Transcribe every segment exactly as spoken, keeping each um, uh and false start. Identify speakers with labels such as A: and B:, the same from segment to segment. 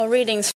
A: Readings.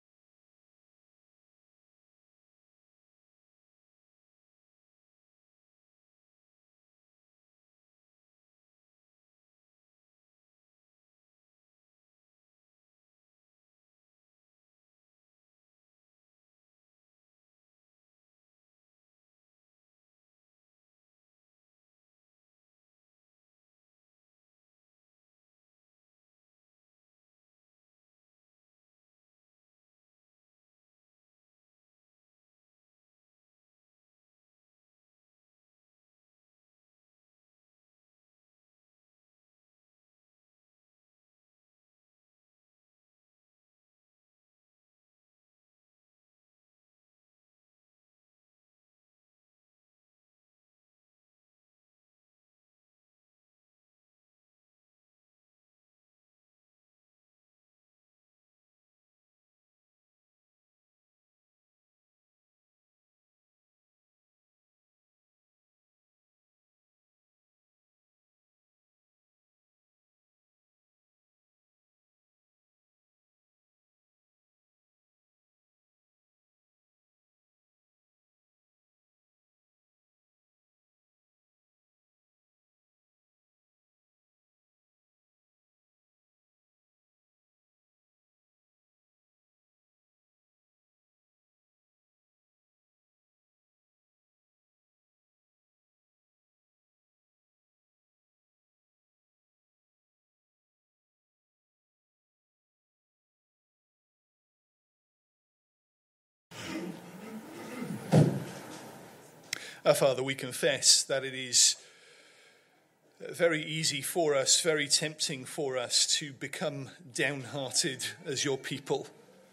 B: Our Father, we confess that it is very easy for us, very tempting for us to become downhearted as your people,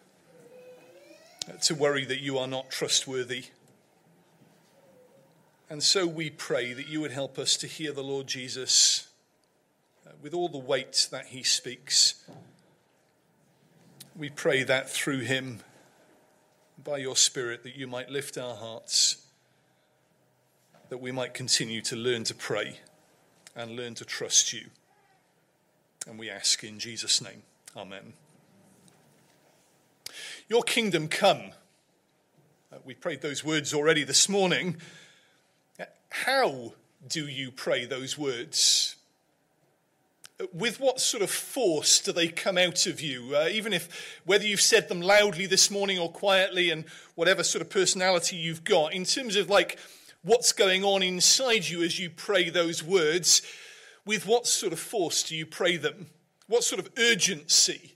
B: to worry that you are not trustworthy. And so we pray that you would help us to hear the Lord Jesus with all the weight that he speaks. We pray that through him, by your Spirit, that you might lift our hearts, that we might continue to learn to pray and learn to trust you. And we ask in Jesus' name. Amen. Your kingdom come. Uh, we prayed those words already this morning. How do you pray those words? With what sort of force do they come out of you? Uh, even if, whether you've said them loudly this morning or quietly, and whatever sort of personality you've got, in terms of like what's going on inside you as you pray those words, with what sort of force do you pray them? What sort of urgency?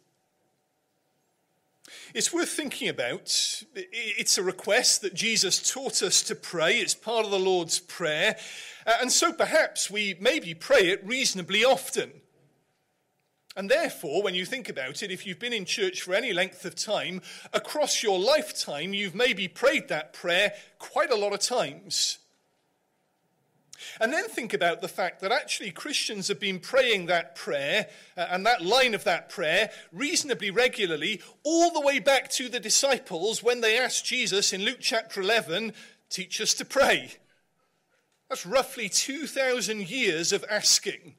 B: It's worth thinking about. It's a request that Jesus taught us to pray. It's part of the Lord's Prayer. And so perhaps we maybe pray it reasonably often. And therefore, when you think about it, if you've been in church for any length of time, across your lifetime, you've maybe prayed that prayer quite a lot of times. And then think about the fact that actually Christians have been praying that prayer uh, and that line of that prayer reasonably regularly all the way back to the disciples when they asked Jesus in Luke chapter eleven, teach us to pray. That's roughly two thousand years of asking.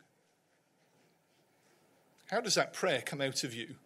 B: How does that prayer come out of you?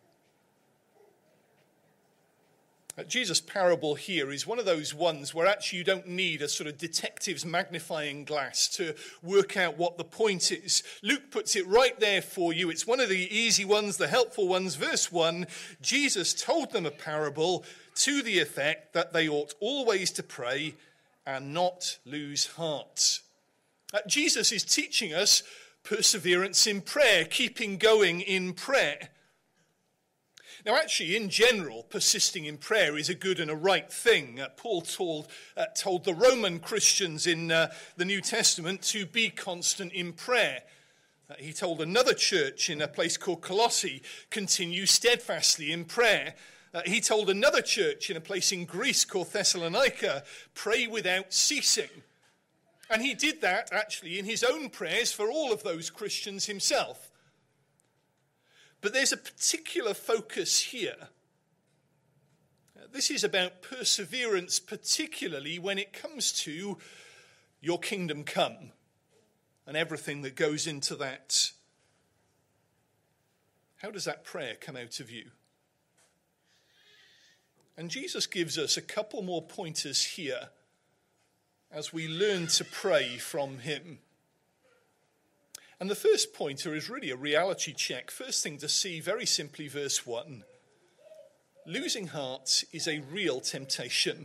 B: Uh, Jesus' parable here is one of those ones where actually you don't need a sort of detective's magnifying glass to work out what the point is. Luke puts it right there for you. It's one of the easy ones, the helpful ones. Verse one, Jesus told them a parable to the effect that they ought always to pray and not lose heart. Uh, Jesus is teaching us perseverance in prayer, keeping going in prayer. Now, actually, in general, persisting in prayer is a good and a right thing. Uh, Paul told, uh, told the Roman Christians in uh, the New Testament to be constant in prayer. Uh, he told another church in a place called Colossae, continue steadfastly in prayer. Uh, he told another church in a place in Greece called Thessalonica, pray without ceasing. And he did that, actually, in his own prayers for all of those Christians himself. But there's a particular focus here. This is about perseverance, particularly when it comes to your kingdom come and everything that goes into that. How does that prayer come out of you? And Jesus gives us a couple more pointers here as we learn to pray from him. And the first pointer is really a reality check. First thing to see, very simply, verse one. Losing heart is a real temptation.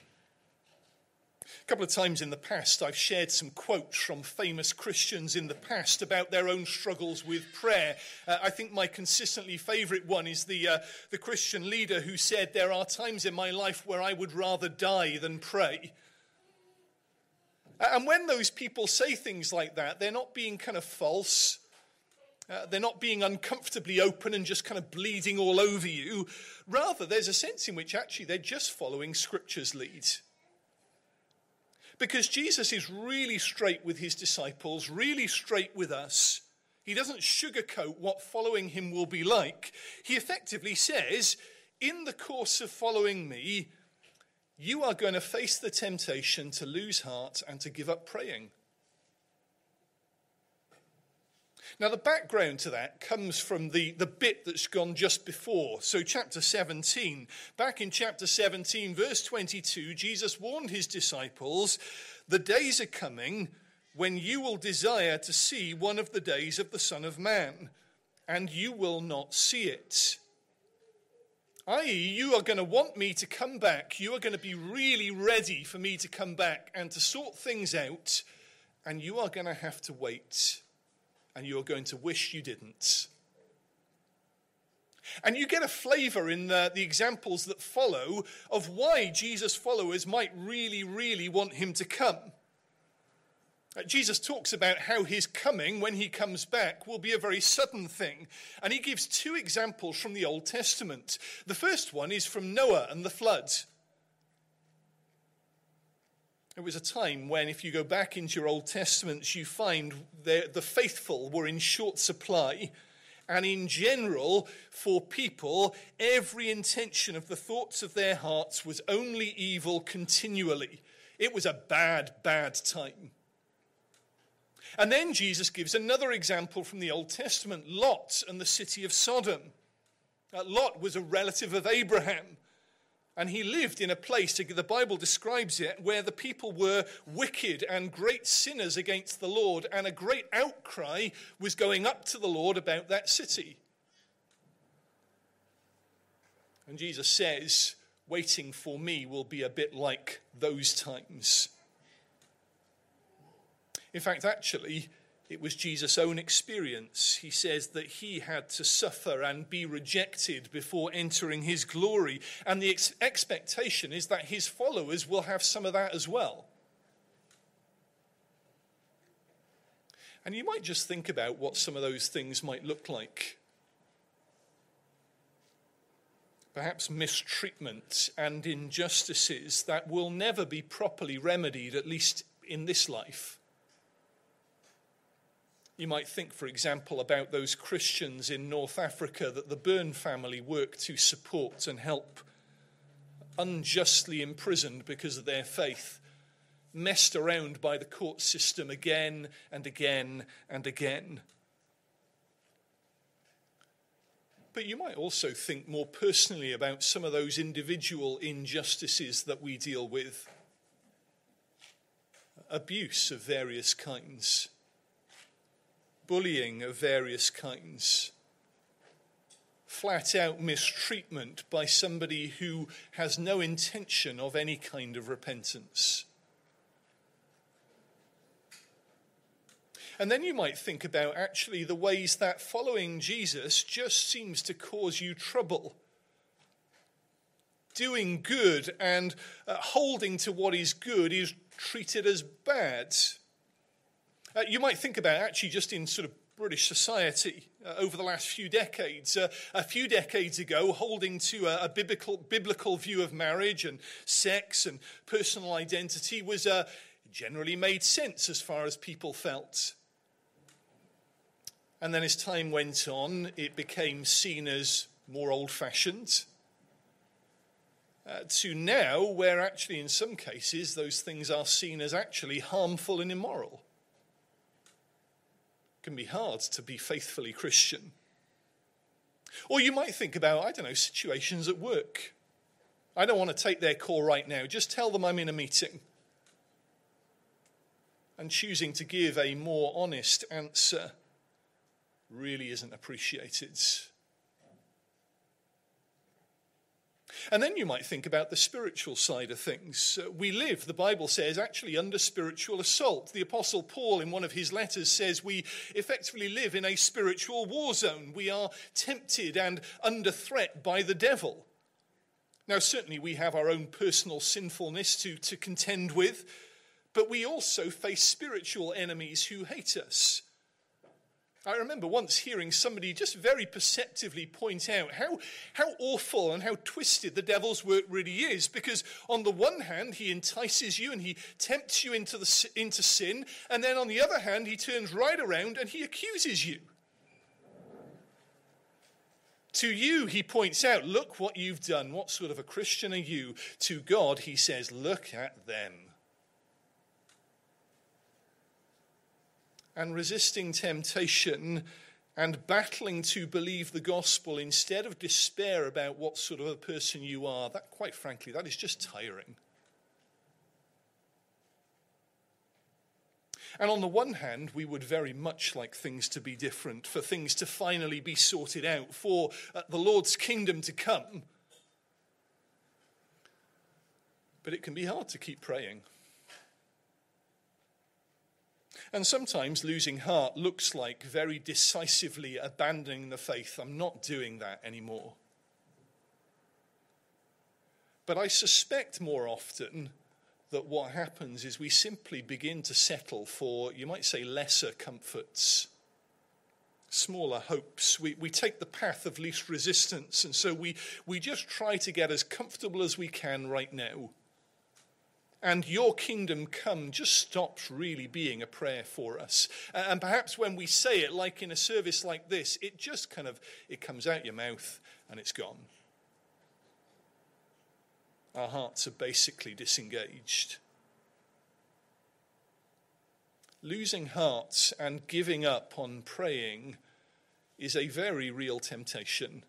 B: A couple of times in the past, I've shared some quotes from famous Christians in the past about their own struggles with prayer. Uh, I think my consistently favourite one is the, uh, the Christian leader who said, "There are times in my life where I would rather die than pray." And when those people say things like that, they're not being kind of false. Uh, they're not being uncomfortably open and just kind of bleeding all over you. Rather, there's a sense in which actually they're just following Scripture's lead. Because Jesus is really straight with his disciples, really straight with us. He doesn't sugarcoat what following him will be like. He effectively says, in the course of following me, you are going to face the temptation to lose heart and to give up praying. Now, the background to that comes from the, the bit that's gone just before. So chapter seventeen, back in chapter seventeen, verse twenty-two, Jesus warned his disciples, "The days are coming when you will desire to see one of the days of the Son of Man, and you will not see it." that is, you are going to want me to come back. You are going to be really ready for me to come back and to sort things out. And you are going to have to wait. And you are going to wish you didn't. And you get a flavour in the, the examples that follow of why Jesus' followers might really, really want him to come. Jesus talks about how his coming, when he comes back, will be a very sudden thing. And he gives two examples from the Old Testament. The first one is from Noah and the flood. It was a time when, if you go back into your Old Testaments, you find the, the faithful were in short supply. And in general, for people, every intention of the thoughts of their hearts was only evil continually. It was a bad, bad time. And then Jesus gives another example from the Old Testament, Lot and the city of Sodom. Uh, Lot was a relative of Abraham, and he lived in a place, the Bible describes it, where the people were wicked and great sinners against the Lord, and a great outcry was going up to the Lord about that city. And Jesus says, waiting for me will be a bit like those times. In fact, actually, it was Jesus' own experience. He says that he had to suffer and be rejected before entering his glory. And the ex- expectation is that his followers will have some of that as well. And you might just think about what some of those things might look like. Perhaps mistreatment and injustices that will never be properly remedied, at least in this life. You might think, for example, about those Christians in North Africa that the Byrne family worked to support and help, unjustly imprisoned because of their faith, messed around by the court system again and again and again. But you might also think more personally about some of those individual injustices that we deal with. Abuse of various kinds. Bullying of various kinds, flat out mistreatment by somebody who has no intention of any kind of repentance. And then you might think about actually the ways that following Jesus just seems to cause you trouble. Doing good and uh, holding to what is good is treated as bad. Uh, you might think about actually just in sort of British society uh, over the last few decades. Uh, a few decades ago, holding to a, a biblical, biblical view of marriage and sex and personal identity was uh, generally made sense as far as people felt. And then as time went on, it became seen as more old-fashioned. Uh, to now, where actually in some cases those things are seen as actually harmful and immoral. Can be hard to be faithfully Christian. Or you might think about, I don't know, situations at work. I don't want to take their call right now. Just tell them I'm in a meeting. And choosing to give a more honest answer really isn't appreciated. And then you might think about the spiritual side of things. Uh, we live, the Bible says, actually under spiritual assault. The Apostle Paul, in one of his letters, says we effectively live in a spiritual war zone. We are tempted and under threat by the devil. Now, certainly we have our own personal sinfulness to, to contend with, but we also face spiritual enemies who hate us. I remember once hearing somebody just very perceptively point out how, how awful and how twisted the devil's work really is. Because on the one hand, he entices you and he tempts you into, the, into sin. And then on the other hand, he turns right around and he accuses you. To you, he points out, look what you've done. What sort of a Christian are you? To God, he says, look at them. And resisting temptation and battling to believe the gospel instead of despair about what sort of a person you are, that, quite frankly, that is just tiring. And on the one hand, we would very much like things to be different, for things to finally be sorted out, for uh, the Lord's kingdom to come. But it can be hard to keep praying. And sometimes losing heart looks like very decisively abandoning the faith. I'm not doing that anymore. But I suspect more often that what happens is we simply begin to settle for, you might say, lesser comforts, smaller hopes. We, we take the path of least resistance, and so we, we just try to get as comfortable as we can right now. And your kingdom come just stops really being a prayer for us. And perhaps when we say it, like in a service like this, it just kind of, it comes out your mouth and it's gone. Our hearts are basically disengaged. Losing hearts and giving up on praying is a very real temptation.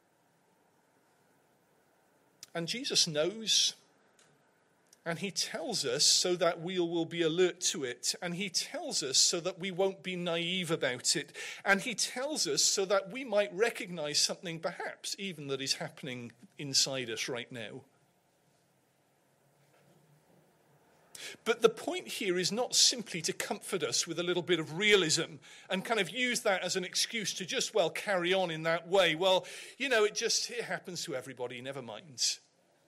B: And Jesus knows. And he tells us so that we will be alert to it. And he tells us so that we won't be naive about it. And he tells us so that we might recognize something perhaps even that is happening inside us right now. But the point here is not simply to comfort us with a little bit of realism and kind of use that as an excuse to just, well, carry on in that way. Well, you know, it just it happens to everybody, never mind.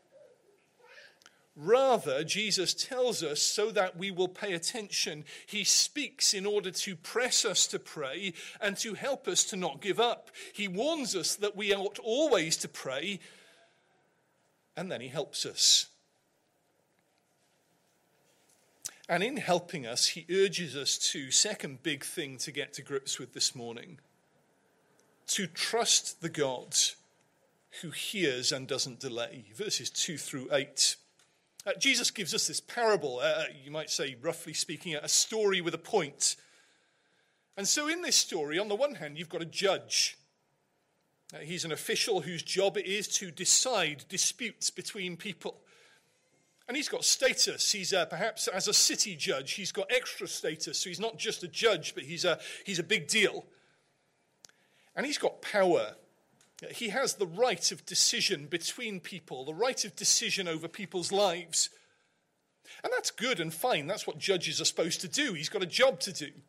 B: Rather, Jesus tells us so that we will pay attention. He speaks in order to press us to pray and to help us to not give up. He warns us that we ought always to pray, and then he helps us. And in helping us, he urges us to, second big thing to get to grips with this morning, to trust the God who hears and doesn't delay. Verses two through eight. Uh, Jesus gives us this parable, uh, you might say, roughly speaking, a story with a point. And so in this story, on the one hand, you've got a judge. Uh, he's an official whose job it is to decide disputes between people. And he's got status. He's uh, perhaps as a city judge, he's got extra status. So he's not just a judge, but he's a, he's a big deal. And he's got power. He has the right of decision between people, the right of decision over people's lives. And that's good and fine. That's what judges are supposed to do. He's got a job to do.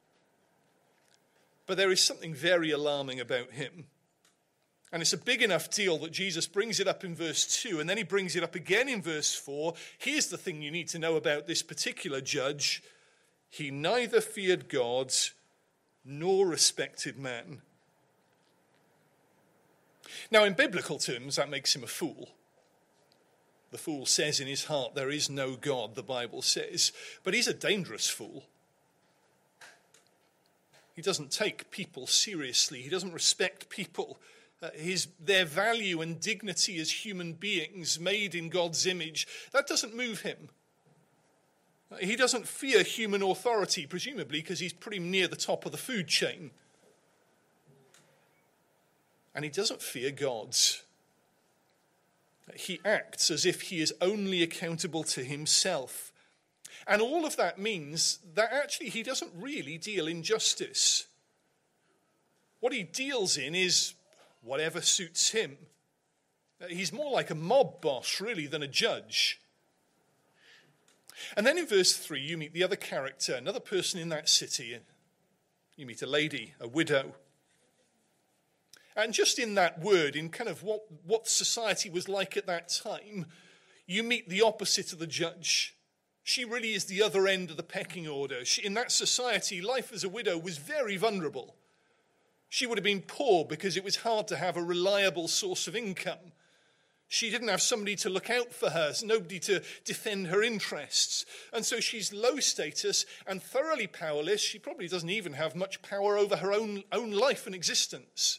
B: But there is something very alarming about him. And it's a big enough deal that Jesus brings it up in verse two, and then he brings it up again in verse four. Here's the thing you need to know about this particular judge. He neither feared God nor respected man. Now, in biblical terms, that makes him a fool. The fool says in his heart, there is no God, the Bible says. But he's a dangerous fool. He doesn't take people seriously. He doesn't respect people. Uh, his, their value and dignity as human beings made in God's image, that doesn't move him. Uh, he doesn't fear human authority, presumably because he's pretty near the top of the food chain. And he doesn't fear God's. He acts as if he is only accountable to himself. And all of that means that actually he doesn't really deal in justice. What he deals in is whatever suits him. He's more like a mob boss, really, than a judge. And then in verse three, you meet the other character, another person in that city. You meet a lady, a widow. And just in that word, in kind of what, what society was like at that time, you meet the opposite of the judge. She really is the other end of the pecking order. She, in that society, life as a widow was very vulnerable. She would have been poor because it was hard to have a reliable source of income. She didn't have somebody to look out for her, nobody to defend her interests. And so she's low status and thoroughly powerless. She probably doesn't even have much power over her own, own life and existence.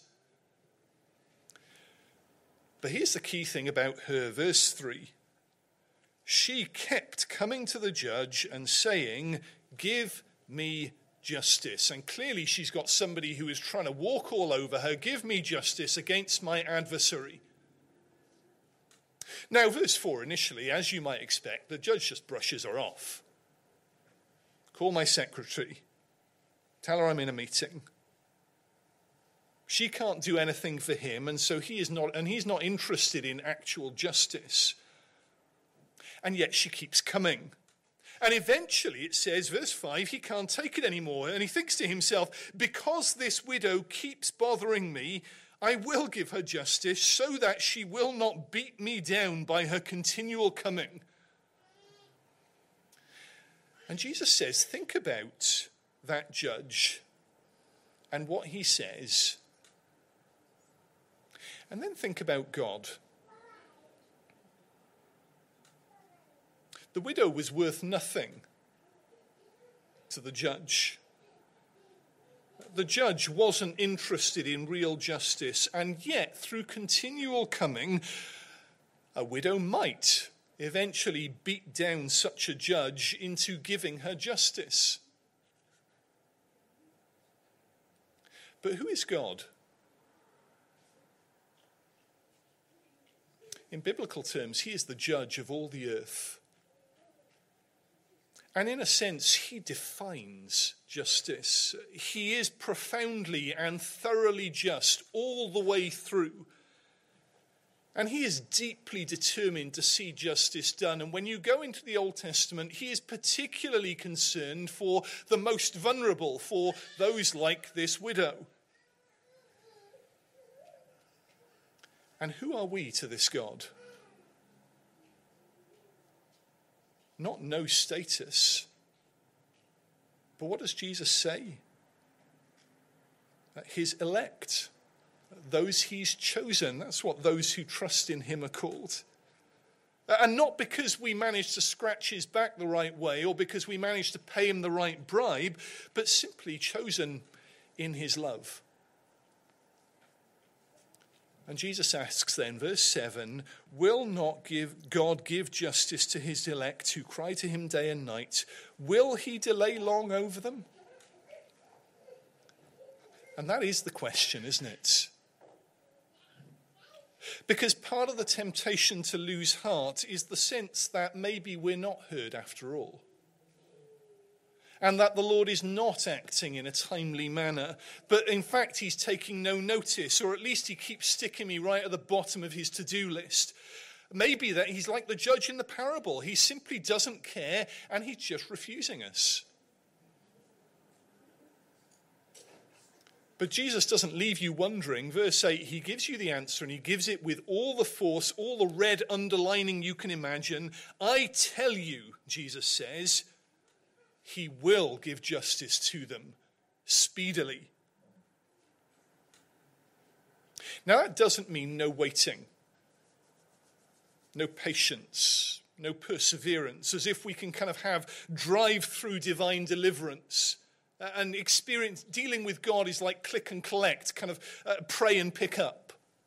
B: But here's the key thing about her, verse three. She kept coming to the judge and saying, "Give me justice." And clearly she's got somebody who is trying to walk all over her. "Give me justice against my adversary." Now, verse four, initially, as you might expect, the judge just brushes her off. "Call my secretary. Tell her I'm in a meeting." She can't do anything for him, and so he is not, and he's not interested in actual justice. And yet she keeps coming. And eventually, it says, verse five, he can't take it anymore. And he thinks to himself, because this widow keeps bothering me, I will give her justice so that she will not beat me down by her continual coming. And Jesus says, think about that judge and what he says. And then think about God. The widow was worth nothing to the judge. The judge wasn't interested in real justice, and yet, through continual coming, a widow might eventually beat down such a judge into giving her justice. But who is God? In biblical terms, he is the judge of all the earth. And in a sense, he defines justice. He is profoundly and thoroughly just all the way through. And he is deeply determined to see justice done. And when you go into the Old Testament, he is particularly concerned for the most vulnerable, for those like this widow. And who are we to this God? Not no status. But what does Jesus say? That his elect, those he's chosen, that's what those who trust in him are called. And not because we managed to scratch his back the right way or because we managed to pay him the right bribe, but simply chosen in his love. And Jesus asks then, verse seven, will not give God give justice to his elect who cry to him day and night? Will he delay long over them? And that is the question, isn't it? Because part of the temptation to lose heart is the sense that maybe we're not heard after all. And that the Lord is not acting in a timely manner. But in fact, he's taking no notice, or at least he keeps sticking me right at the bottom of his to-do list. Maybe that he's like the judge in the parable. He simply doesn't care, and he's just refusing us. But Jesus doesn't leave you wondering. Verse eight, he gives you the answer, and he gives it with all the force, all the red underlining you can imagine. I tell you, Jesus says, he will give justice to them speedily. Now, that doesn't mean no waiting, no patience, no perseverance, as if we can kind of have drive-through divine deliverance. Uh, and experience dealing with God is like click and collect, kind of uh, pray and pick up.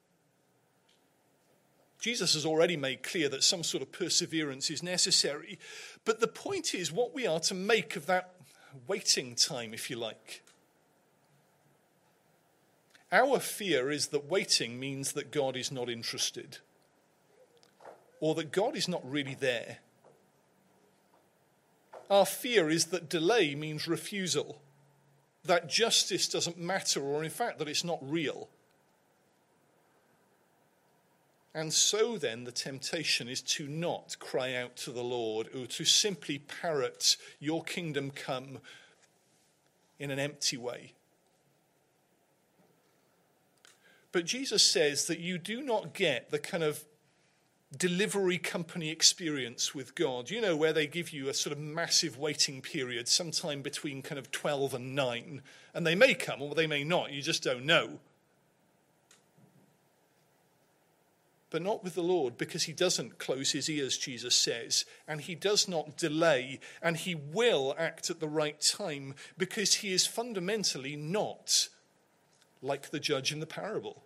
B: Jesus has already made clear that some sort of perseverance is necessary. But the point is what we are to make of that waiting time, if you like. Our fear is that waiting means that God is not interested. or that God is not really there. Our fear is that delay means refusal, that justice doesn't matter, or in fact that it's not real. And so then the temptation is to not cry out to the Lord, or to simply parrot, "Your kingdom come," in an empty way. But Jesus says that you do not get the kind of delivery company experience with God, you know, where they give you a sort of massive waiting period sometime between kind of twelve and nine, and they may come or they may not, you just don't know. But not with the Lord, because he doesn't close his ears, Jesus says, and he does not delay, and he will act at the right time, because he is fundamentally not like the judge in the parable.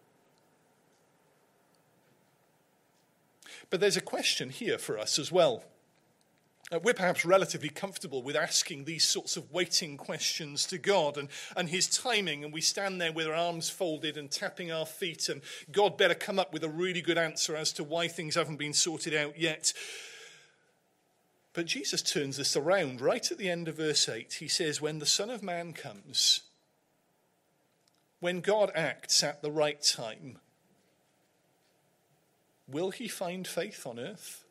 B: But there's a question here for us as well. Uh, we're perhaps relatively comfortable with asking these sorts of waiting questions to God and, and his timing, and we stand there with our arms folded and tapping our feet, and God better come up with a really good answer as to why things haven't been sorted out yet. But Jesus turns this around right at the end of verse eight. He says, when the Son of Man comes, when God acts at the right time, will he find faith on earth?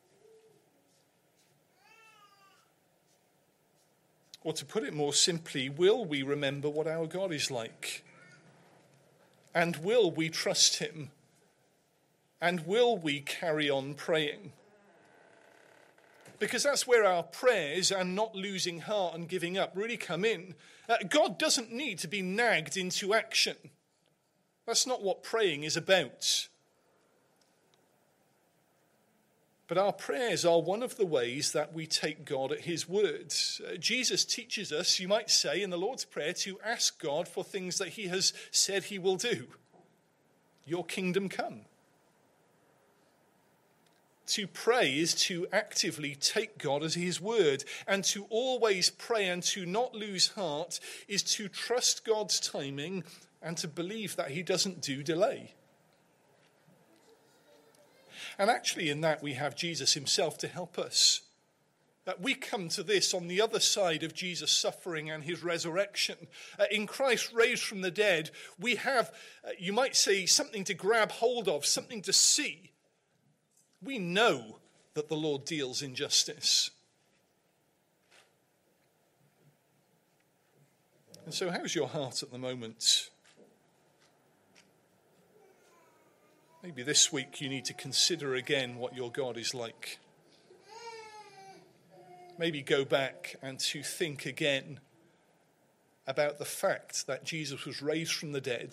B: Or to put it more simply, will we remember what our God is like? And will we trust him? And will we carry on praying? Because that's where our prayers and not losing heart and giving up really come in. Uh, God doesn't need to be nagged into action. That's not what praying is about. But our prayers are one of the ways that we take God at his word. Uh, Jesus teaches us, you might say, in the Lord's Prayer, to ask God for things that he has said he will do. Your kingdom come. To pray is to actively take God as his word, and to always pray and to not lose heart is to trust God's timing and to believe that he doesn't do delay. And actually in that we have Jesus himself to help us. That we come to this on the other side of Jesus' suffering and his resurrection. Uh, in Christ raised from the dead, we have, uh, you might say, something to grab hold of, something to see. We know that the Lord deals in justice. And so how's your heart at the moment? Maybe this week you need to consider again what your God is like. Maybe go back and to think again about the fact that Jesus was raised from the dead.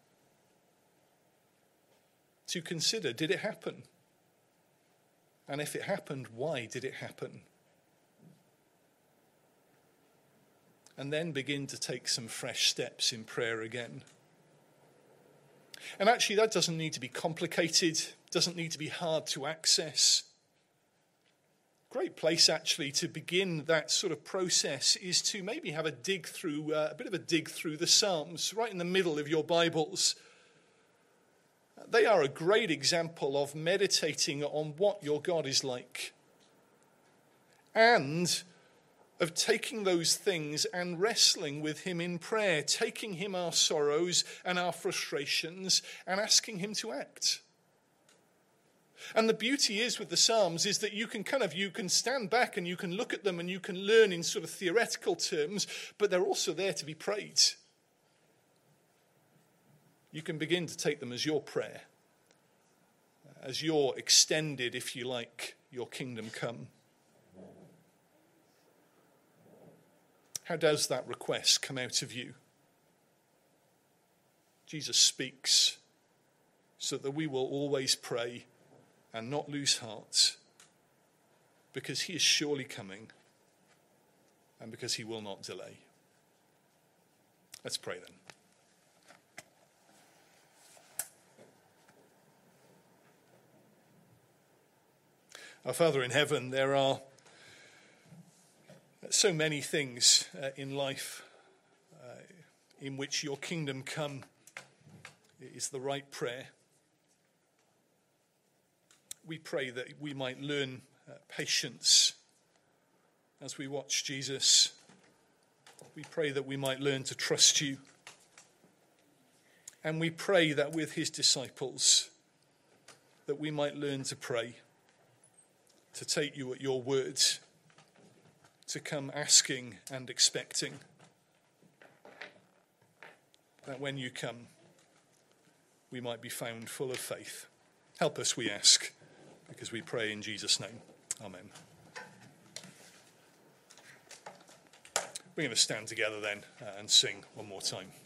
B: To consider, did it happen? And if it happened, why did it happen? And then begin to take some fresh steps in prayer again. And actually that doesn't need to be complicated, doesn't need to be hard to access. Great place actually to begin that sort of process is to maybe have a dig through, uh, a bit of a dig through the Psalms, right in the middle of your Bibles. They are a great example of meditating on what your God is like. And of taking those things and wrestling with him in prayer, taking him our sorrows and our frustrations and asking him to act. And the beauty is with the Psalms is that you can kind of, you can stand back and you can look at them and you can learn in sort of theoretical terms, but they're also there to be prayed. You can begin to take them as your prayer, as your extended, if you like, your kingdom come. How does that request come out of you? Jesus speaks so that we will always pray and not lose heart, because he is surely coming and because he will not delay. Let's pray then. Our Father in heaven, there are so many things uh, in life uh, in which your kingdom come is the right prayer. we pray that we might learn uh, patience as we watch Jesus. We pray that we might learn to trust you. And we pray that with his disciples, that we might learn to pray, to take you at your word, to come asking and expecting that when you come, we might be found full of faith. Help us, we ask, because we pray in Jesus' name. Amen. We're going to stand together then uh, and sing one more time.